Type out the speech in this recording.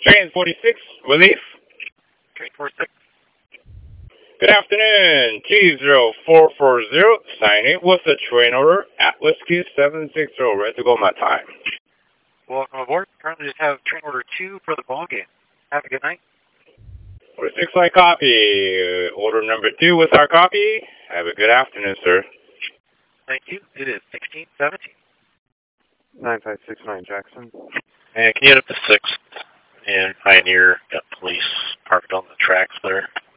Train 46, relief. Train 46. Good afternoon, T0440, signing with the train order at Whiskey 760, ready to go my time. Welcome aboard. Currently just have train order 2 for the ball game. Have a good night. 46 I copy. Order number 2 with our copy. Have a good afternoon, sir. Thank you. It is 1617. 9569 Jackson. And can you get up to 6th and Pioneer? Got police parked on the tracks there.